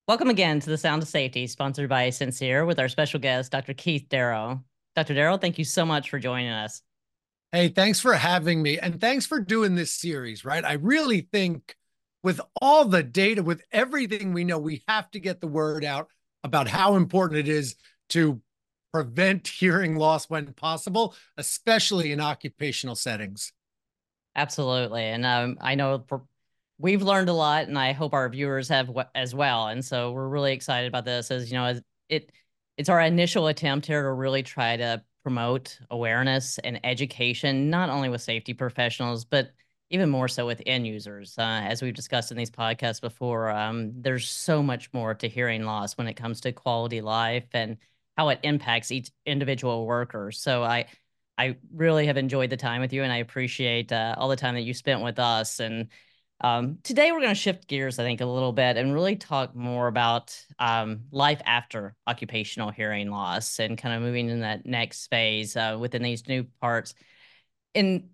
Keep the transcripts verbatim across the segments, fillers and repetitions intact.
Welcome again to the Sound of Safety, sponsored by Sincere, with our special guest, Doctor Keith Darrow. Doctor Darrow, thank you so much for joining us. Hey, thanks for having me. And thanks for doing this series, right? I really think with all the data, with everything we know, we have to get the word out about how important it is to prevent hearing loss when possible, especially in occupational settings. Absolutely. And um, I know for, we've learned a lot, and I hope our viewers have as well. And so we're really excited about this as, you know, as it it's our initial attempt here to really try to promote awareness and education, not only with safety professionals, but even more so with end users. Uh, as we've discussed in these podcasts before, um, there's so much more to hearing loss when it comes to quality life and how it impacts each individual worker. So I, I really have enjoyed the time with you, and I appreciate uh, all the time that you spent with us. And um, today we're going to shift gears, I think, a little bit and really talk more about um, life after occupational hearing loss and kind of moving in that next phase uh, within these new parts. In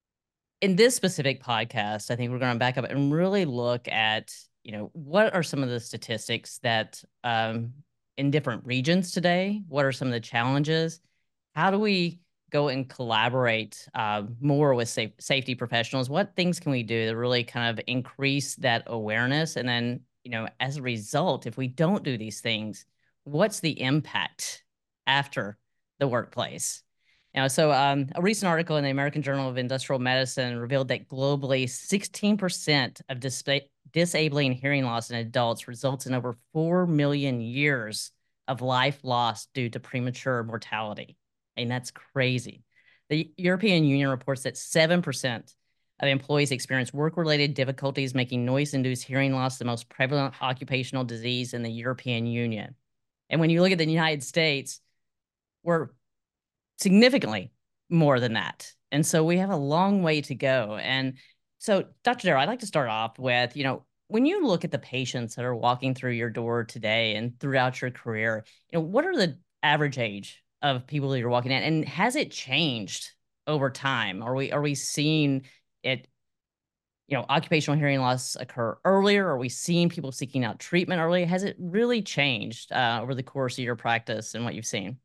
in this specific podcast, I think we're going to back up and really look at, you know, what are some of the statistics that um, in different regions today? What are some of the challenges? How do we go and collaborate uh, more with safe, safety professionals? What things can we do to really kind of increase that awareness? And then, you know, as a result, if we don't do these things, what's the impact after the workplace? You know, so um, a recent article in the American Journal of Industrial Medicine revealed that globally, sixteen percent of dis disabling hearing loss in adults results in over four million years of life lost due to premature mortality. And that's crazy. The European Union reports that seven percent of employees experience work-related difficulties making noise-induced hearing loss the most prevalent occupational disease in the European Union. And when you look at the United States, we're significantly more than that. And so we have a long way to go. And so, Doctor Darrow, I'd like to start off with, you know, when you look at the patients that are walking through your door today and throughout your career, you know, what are the average age of people that you're walking at? And has it changed over time? Are we are we seeing it, you know, occupational hearing loss occur earlier? Are we seeing people seeking out treatment early? Has it really changed uh, over the course of your practice and what you've seen?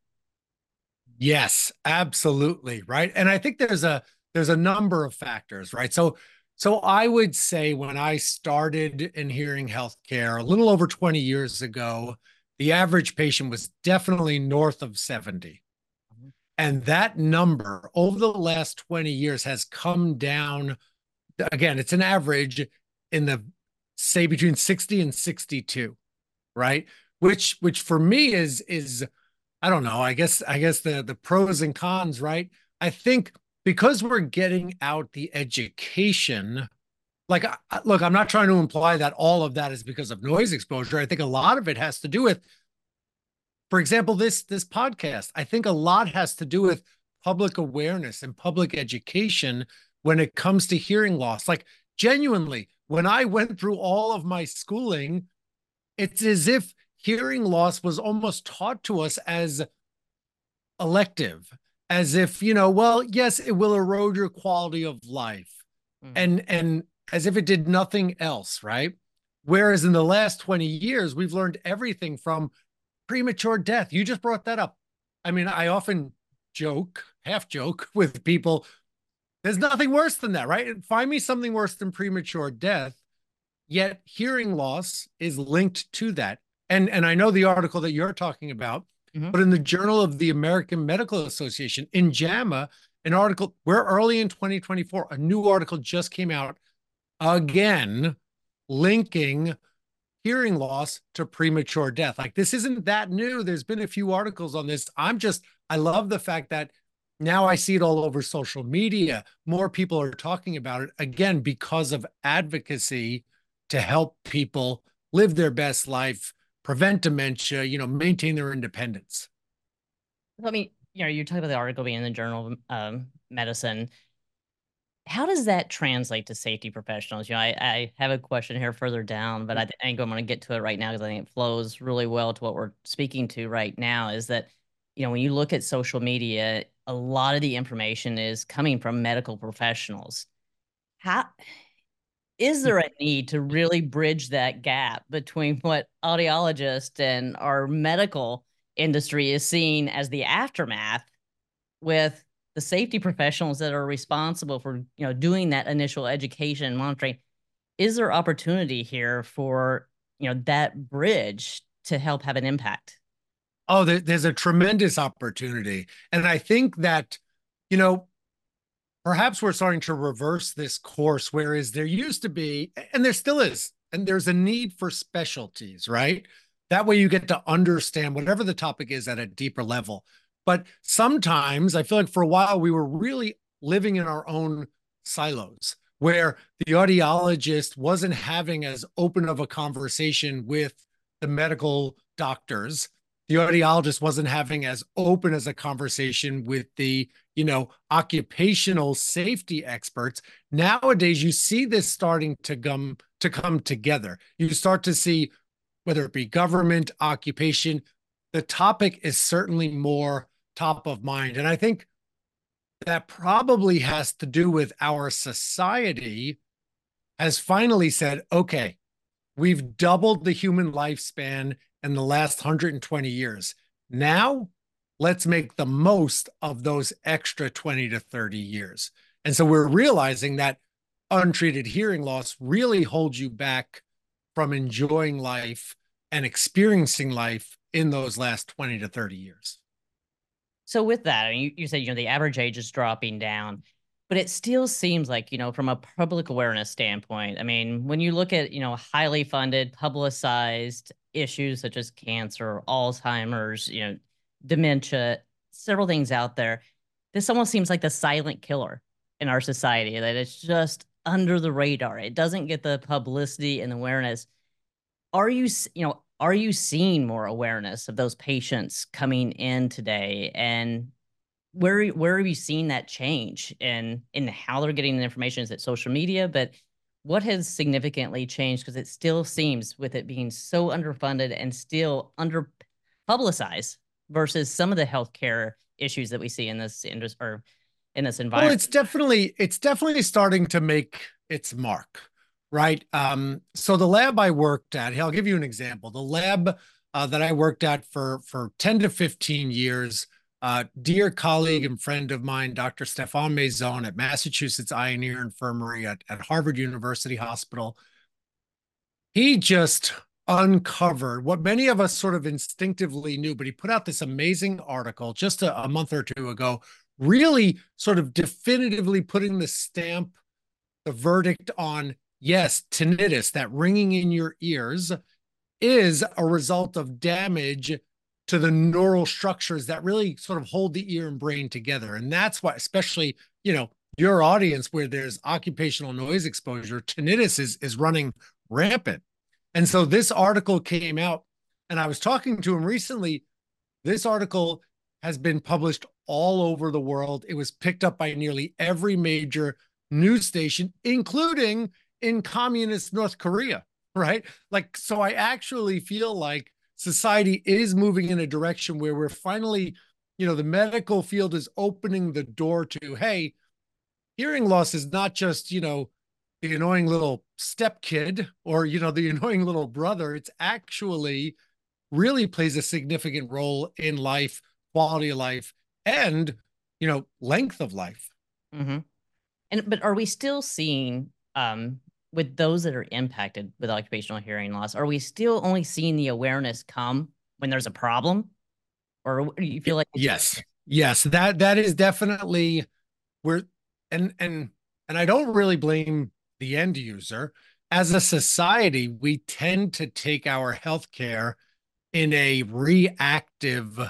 Yes, absolutely, right? And I think there's a there's a number of factors, right? So so I would say when I started in hearing healthcare a little over twenty years ago, the average patient was definitely north of seventy. And that number over the last twenty years has come down. Again, it's an average in the say between sixty and sixty-two, right? Which which for me is is I don't know. I guess I guess the the pros and cons, right? I think because we're getting out the education, like look, I'm not trying to imply that all of that is because of noise exposure. I think a lot of it has to do with, for example, this this podcast. I think a lot has to do with public awareness and public education when it comes to hearing loss. Like genuinely, when I went through all of my schooling, it's as if hearing loss was almost taught to us as elective, as if, you know, well, yes, it will erode your quality of life. Mm-hmm. And and as if it did nothing else, right? Whereas in the last twenty years, we've learned everything from premature death. You just brought that up. I mean, I often joke, half joke with people. There's nothing worse than that, right? Find me something worse than premature death. Yet hearing loss is linked to that. And, and I know the article that you're talking about, Mm-hmm. but in the Journal of the American Medical Association, in JAMA, an article, we're early in twenty twenty-four, a new article just came out again, linking hearing loss to premature death. Like this isn't that new. There's been a few articles on this. I'm just, I love the fact that now I see it all over social media. More people are talking about it again because of advocacy to help people live their best life, prevent dementia, you know, maintain their independence. I mean, you know, you talk about the article being in the Journal of um, Medicine. How does that translate to safety professionals? You know, I, I have a question here further down, but I think I'm going to get to it right now because I think it flows really well to what we're speaking to right now. Is that, you know, when you look at social media, a lot of the information is coming from medical professionals. How is there a need to really bridge that gap between what audiologists and our medical industry is seeing as the aftermath with the safety professionals that are responsible for, you know, doing that initial education and monitoring? Is there opportunity here for, you know, that bridge to help have an impact? Oh, there, there's a tremendous opportunity. And I think that, you know, perhaps we're starting to reverse this course, whereas there used to be, and there still is, and there's a need for specialties, right? That way you get to understand whatever the topic is at a deeper level. But sometimes I feel like for a while we were really living in our own silos where the audiologist wasn't having as open of a conversation with the medical doctors. The audiologist wasn't having as open as a conversation with the, you know, occupational safety experts. Nowadays, you see this starting to come to come together. You start to see, whether it be government, occupation, the topic is certainly more top of mind. And I think that probably has to do with our society has finally said, okay, we've doubled the human lifespan in the last one hundred twenty years. Now, let's make the most of those extra twenty to thirty years. And so we're realizing that untreated hearing loss really holds you back from enjoying life and experiencing life in those last twenty to thirty years. So with that, I mean, you, you said, you know, the average age is dropping down, but it still seems like, you know, from a public awareness standpoint, I mean, when you look at, you know, highly funded, publicized issues such as cancer, Alzheimer's, you know, dementia, several things out there, this almost seems like the silent killer in our society, that it's just under the radar. It doesn't get the publicity and awareness. Are you, you know, are you seeing more awareness of those patients coming in today? And where where have you seen that change in in how they're getting the information? Is it social media? But what has significantly changed? Because it still seems, with it being so underfunded and still under publicized versus some of the healthcare issues that we see in this industry or in this Well, environment. it's definitely it's definitely starting to make its mark, right? Um, so the lab I worked at, I'll give you an example. The lab uh, that I worked at for for ten to fifteen years, uh, dear colleague and friend of mine, Doctor Stefan Maison at Massachusetts Eye and Ear Infirmary at, at Harvard University Hospital, he just uncovered what many of us sort of instinctively knew, but he put out this amazing article just a, a month or two ago, really sort of definitively putting the stamp, the verdict on, yes, tinnitus, that ringing in your ears, is a result of damage to the neural structures that really sort of hold the ear and brain together. And that's why, especially, you know, your audience where there's occupational noise exposure, tinnitus is, is running rampant. And so this article came out, and I was talking to him recently. This article has been published all over the world. It was picked up by nearly every major news station, including in communist North Korea, right? Like, so I actually feel like society is moving in a direction where we're finally, you know, the medical field is opening the door to, hey, hearing loss is not just, you know, the annoying little step kid or, you know, the annoying little brother. It's actually really plays a significant role in life, quality of life, and, you know, length of life. Mm-hmm. And but are we still seeing, um, with those that are impacted with occupational hearing loss, are we still only seeing the awareness come when there's a problem, or do you feel like it's Yes, yes, that that is definitely where, and and and I don't really blame the end user. As a society, we tend to take our healthcare in a reactive,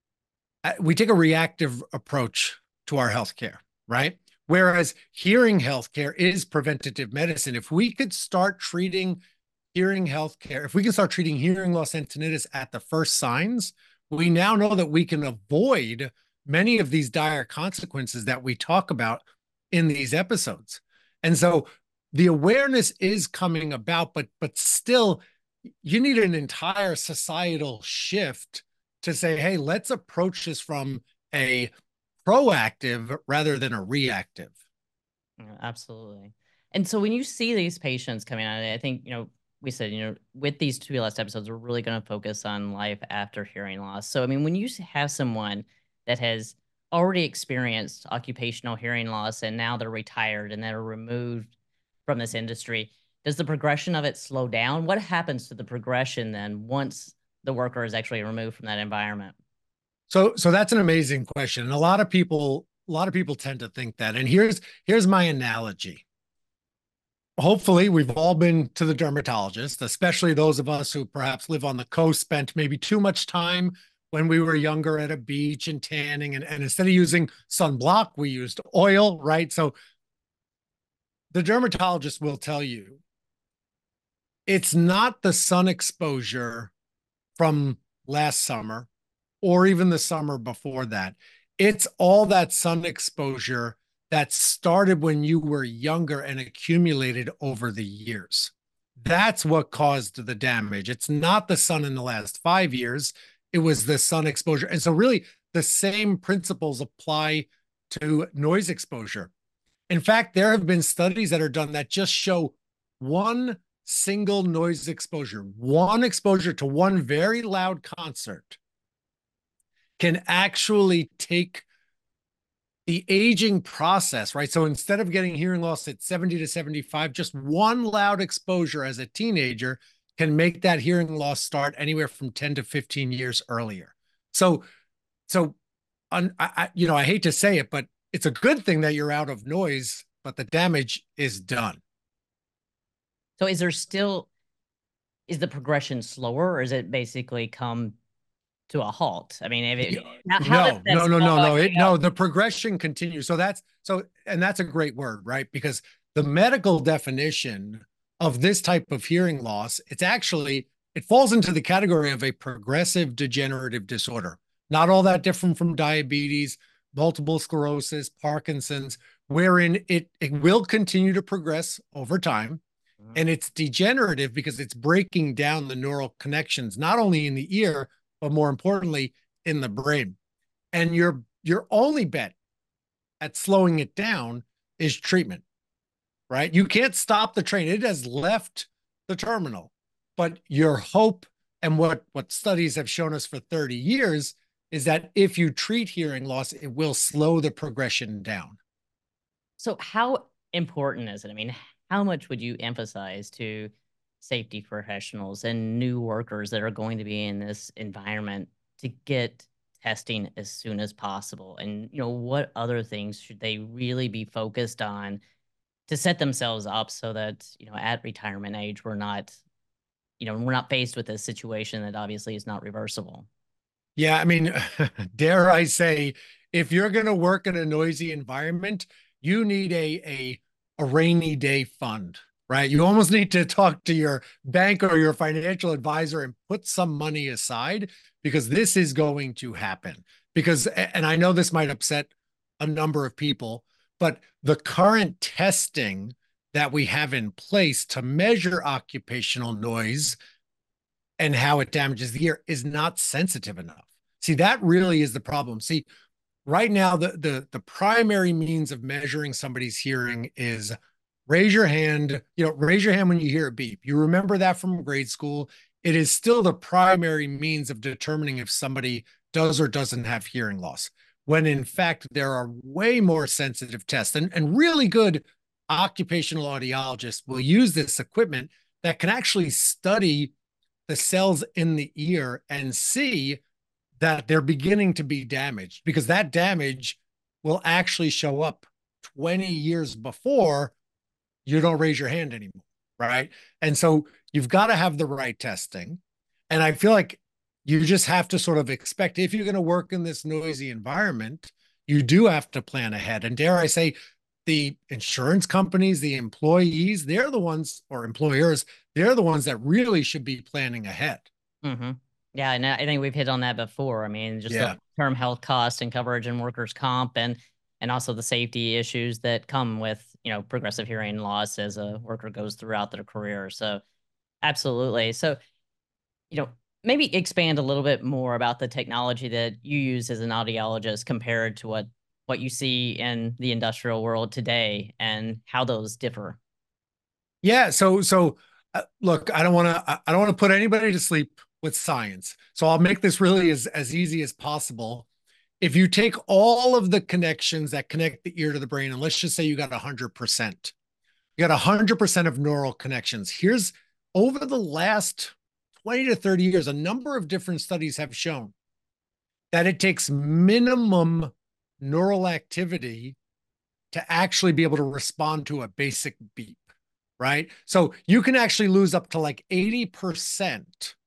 we take a reactive approach to our healthcare, right? Whereas hearing healthcare is preventative medicine. If we could start treating hearing healthcare, if we can start treating hearing loss and tinnitus at the first signs, we now know that we can avoid many of these dire consequences that we talk about in these episodes. And so the awareness is coming about, but but still, you need an entire societal shift to say, hey, let's approach this from a proactive rather than a reactive. Yeah, absolutely. And so when you see these patients coming out, I think, you know, we said, you know, with these two last episodes, we're really going to focus on life after hearing loss. So, I mean, when you have someone that has already experienced occupational hearing loss and now they're retired and they're removed from this industry, does the progression of it slow down? What happens to the progression then once the worker is actually removed from that environment? So, so that's an amazing question. And a lot of people, a lot of people tend to think that. And here's, here's my analogy. Hopefully we've all been to the dermatologist, especially those of us who perhaps live on the coast, spent maybe too much time when we were younger at a beach and tanning. And, and instead of using sunblock, we used oil, right? So the dermatologist will tell you it's not the sun exposure from last summer or even the summer before that. It's all that sun exposure that started when you were younger and accumulated over the years. That's what caused the damage. It's not the sun in the last five years. It was the sun exposure. And so really the same principles apply to noise exposure. In fact, there have been studies that are done that just show one single noise exposure, one exposure to one very loud concert can actually take the aging process, right? So instead of getting hearing loss at seventy to seventy-five, just one loud exposure as a teenager can make that hearing loss start anywhere from ten to fifteen years earlier. So, so, I, I, you know, I hate to say it, but it's a good thing that you're out of noise, but the damage is done. So is there still, is the progression slower, or is it basically come to a halt? I mean, if it, how, how does no, that no, no, no, no, it, out? no, the progression continues. So that's, so, and that's a great word, right? Because the medical definition of this type of hearing loss, it's actually, it falls into the category of a progressive degenerative disorder. Not all that different from diabetes, multiple sclerosis, Parkinson's, wherein it, it will continue to progress over time. And it's degenerative because it's breaking down the neural connections, not only in the ear, but more importantly, in the brain. And your, your only bet at slowing it down is treatment, right? You can't stop the train. It has left the terminal, but your hope and what, what studies have shown us for thirty years is that if you treat hearing loss, it will slow the progression down. So how important is it? I mean, how much would you emphasize to safety professionals and new workers that are going to be in this environment to get testing as soon as possible? And, you know, what other things should they really be focused on to set themselves up so that, you know, at retirement age, we're not, you know, we're not faced with a situation that obviously is not reversible? Yeah, I mean, dare I say, if you're going to work in a noisy environment, you need a, a, a rainy day fund, right? You almost need to talk to your bank or your financial advisor and put some money aside, because this is going to happen. Because, and I know this might upset a number of people, but the current testing that we have in place to measure occupational noise and how it damages the ear is not sensitive enough. See, that really is the problem. See, right now, the, the, the primary means of measuring somebody's hearing is raise your hand, you know, raise your hand when you hear a beep. You remember that from grade school. It is still the primary means of determining if somebody does or doesn't have hearing loss, when in fact, there are way more sensitive tests, and, and really good occupational audiologists will use this equipment that can actually study the cells in the ear and see that they're beginning to be damaged, because that damage will actually show up twenty years before you don't raise your hand anymore, right? And so you've got to have the right testing. And I feel like you just have to sort of expect, if you're going to work in this noisy environment, you do have to plan ahead. And dare I say, the insurance companies, the employees, they're the ones, or employers, they're the ones that really should be planning ahead. Mm-hmm. Yeah, and I think we've hit on that before. I mean, just Yeah. the term health cost and coverage and workers' comp, and and also the safety issues that come with, you know, progressive hearing loss as a worker goes throughout their career. So absolutely. So, you know, maybe expand a little bit more about the technology that you use as an audiologist compared to what what you see in the industrial world today and how those differ. Yeah. So, so uh, look, I don't want to, I I don't want to put anybody to sleep with science. So I'll make this really as, as easy as possible. If you take all of the connections that connect the ear to the brain, and let's just say you got one hundred percent, you got one hundred percent of neural connections. Here's over the last twenty to thirty years, a number of different studies have shown that it takes minimum neural activity to actually be able to respond to a basic beep, right? So you can actually lose up to like eighty percent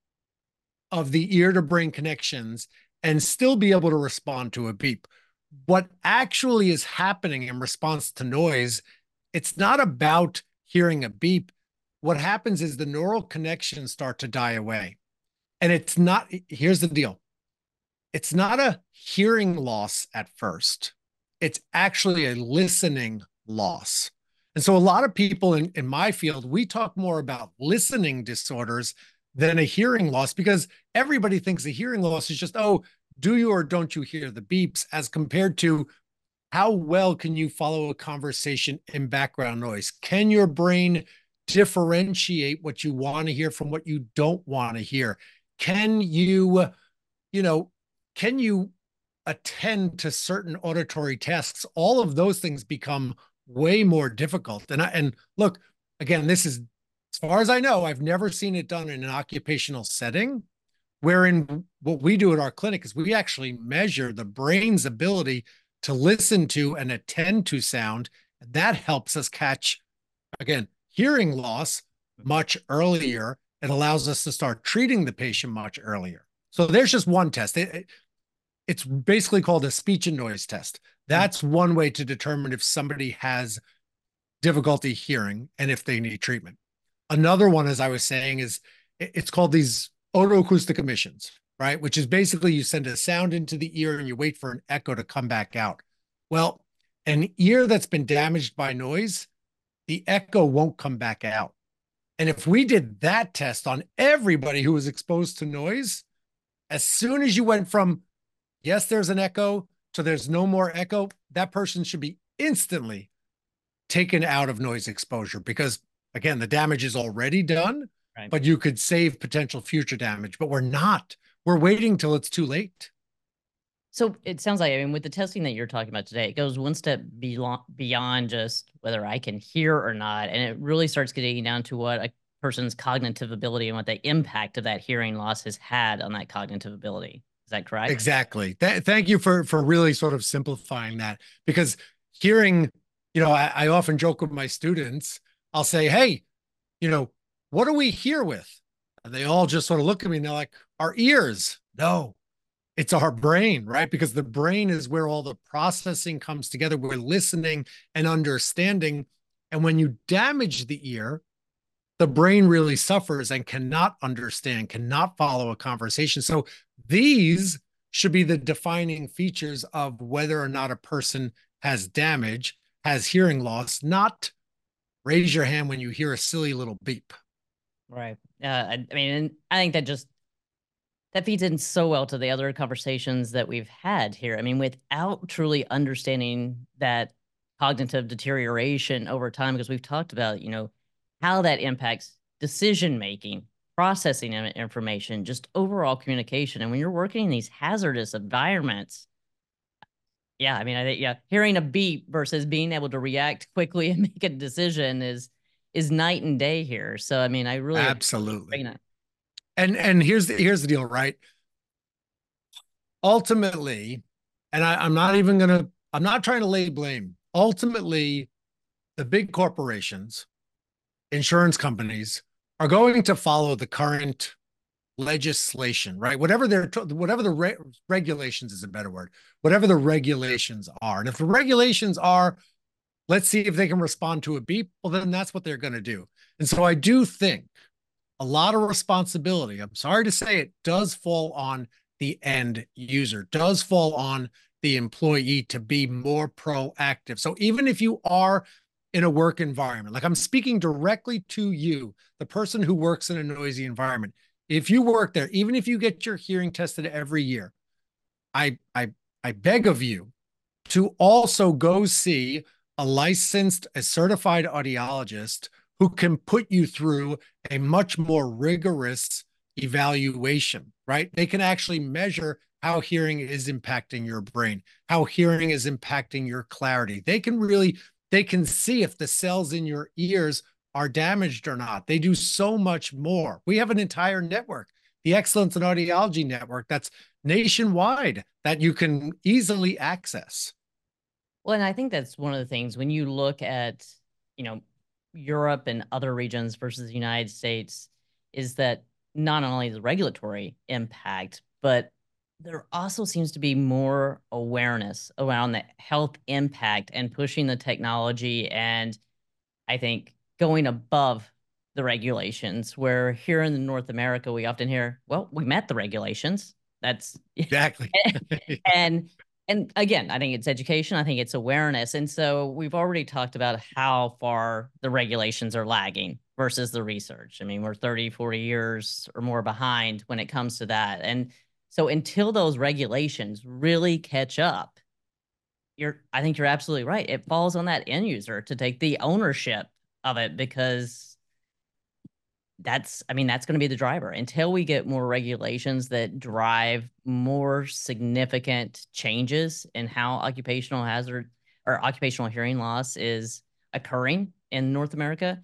of the ear to brain connections and still be able to respond to a beep. What actually is happening in response to noise, it's not about hearing a beep. What happens is the neural connections start to die away. And it's not, here's the deal, it's not a hearing loss at first, it's actually a listening loss. And so a lot of people in, in my field, we talk more about listening disorders than a hearing loss because everybody thinks a hearing loss is just, oh, do you or don't you hear the beeps, as compared to how well can you follow a conversation in background noise? Can your brain differentiate what you want to hear from what you don't want to hear? Can you, you know, can you attend to certain auditory tasks? All of those things become way more difficult. And I, and look, again, this is, as far as I know, I've never seen it done in an occupational setting. Wherein what we do at our clinic is we actually measure the brain's ability to listen to and attend to sound. That helps us catch, again, hearing loss much earlier. It allows us to start treating the patient much earlier. So there's just one test. It, it, it's basically called a speech and noise test. That's one way to determine if somebody has difficulty hearing and if they need treatment. Another one, as I was saying, is it's called these otoacoustic emissions, right? Which is basically you send a sound into the ear and you wait for an echo to come back out. Well, an ear that's been damaged by noise, the echo won't come back out. And if we did that test on everybody who was exposed to noise, as soon as you went from, yes, there's an echo, to there's no more echo, that person should be instantly taken out of noise exposure because, again, the damage is already done, right, but you could save potential future damage. But we're not. We're waiting till it's too late. So it sounds like, I mean, with the testing that you're talking about today, it goes one step beyond just whether I can hear or not. And it really starts getting down to what a person's cognitive ability and what the impact of that hearing loss has had on that cognitive ability. Is that correct? Exactly. Th- thank you for, for really sort of simplifying that, because hearing, you know, I, I often joke with my students, I'll say, hey, you know, what do we hear with? And they all just sort of look at me and they're like, our ears. No, it's our brain, right? Because the brain is where all the processing comes together. We're listening and understanding. And when you damage the ear, the brain really suffers and cannot understand, cannot follow a conversation. So these should be the defining features of whether or not a person has damage, has hearing loss, not raise your hand when you hear a silly little beep. Right. Uh, I, I mean, I think that just that feeds in so well to the other conversations that we've had here. I mean, without truly understanding that cognitive deterioration over time, because we've talked about, you know, how that impacts decision making, processing information, just overall communication. And when you're working in these hazardous environments, yeah, I mean, I think, yeah, hearing a beep versus being able to react quickly and make a decision is is night and day here. So, I mean, I really absolutely. And and here's the here's the deal, right? Ultimately, and I, I'm not even gonna, I'm not trying to lay blame. Ultimately, the big corporations, insurance companies, are going to follow the current legislation, right? Whatever they're, whatever the re- regulations is a better word, whatever the regulations are. And if the regulations are, let's see if they can respond to a beep, well, then that's what they're going to do. And so I do think a lot of responsibility, I'm sorry to say it, does fall on the end user, does fall on the employee to be more proactive. So even if you are in a work environment, like I'm speaking directly to you, the person who works in a noisy environment, if you work there, even if you get your hearing tested every year, I I I beg of you to also go see a licensed, a certified audiologist who can put you through a much more rigorous evaluation, right? They can actually measure how hearing is impacting your brain, how hearing is impacting your clarity. They can really, they can see if the cells in your ears are damaged or not. They do so much more. We have an entire network, the Excellence in Audiology Network, that's nationwide that you can easily access. Well, and I think that's one of the things when you look at, you know, Europe and other regions versus the United States, is that not only the regulatory impact, but there also seems to be more awareness around the health impact and pushing the technology. And I think going above the regulations, where here in North America, we often hear, well, we met the regulations. That's Exactly. and and again, I think it's education, I think it's awareness. And so we've already talked about how far the regulations are lagging versus the research. I mean, we're thirty, forty years or more behind when it comes to that. And so until those regulations really catch up, you're I think you're absolutely right. It falls on that end user to take the ownership of it, because that's I mean that's going to be the driver until we get more regulations that drive more significant changes in how occupational hazard or occupational hearing loss is occurring in North America.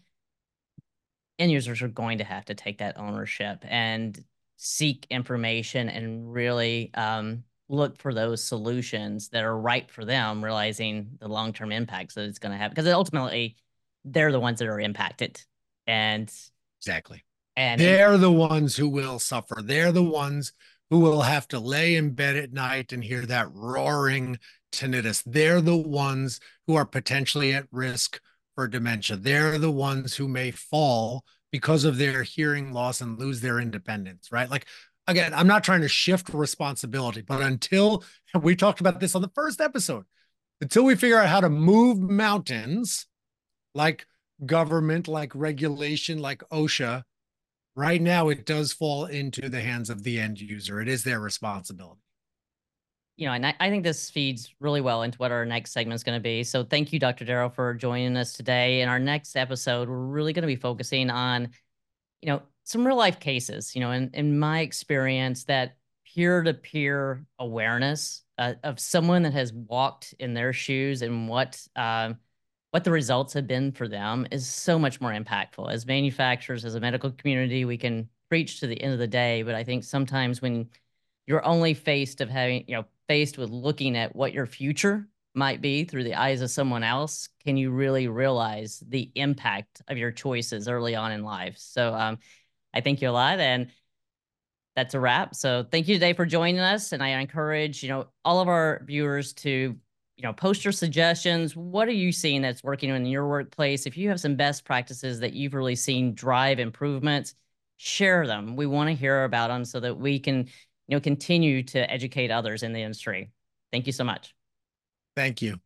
End users are going to have to take that ownership and seek information and really um, look for those solutions that are right for them, realizing the long-term impacts that it's going to have, because ultimately they're the ones that are impacted. And Exactly. and and They're the ones who will suffer. They're the ones who will have to lay in bed at night and hear that roaring tinnitus. They're the ones who are potentially at risk for dementia. They're the ones who may fall because of their hearing loss and lose their independence, right? Like, again, I'm not trying to shift responsibility, but until we talked about this on the first episode, until we figure out how to move mountains like government, like regulation, like OSHA, right now it does fall into the hands of the end user. It is their responsibility. you know, and I, I think this feeds really well into what our next segment is going to be. So thank you, Doctor Darrow, for joining us today. In our next episode, we're really going to be focusing on, you know, some real life cases, you know, in, in my experience, that peer-to-peer awareness uh, of someone that has walked in their shoes and what, um, what the results have been for them is so much more impactful. As manufacturers, as a medical community, we can preach to the end of the day, but I think sometimes when you're only faced of having, you know, faced with looking at what your future might be through the eyes of someone else, can you really realize the impact of your choices early on in life? So um, I thank you a lot, and that's a wrap. So thank you today for joining us, and I encourage, you know, all of our viewers to, you know, post your suggestions. What are you seeing that's working in your workplace? If you have some best practices that you've really seen drive improvements, share them. We want to hear about them so that we can, you know, continue to educate others in the industry. Thank you so much. Thank you.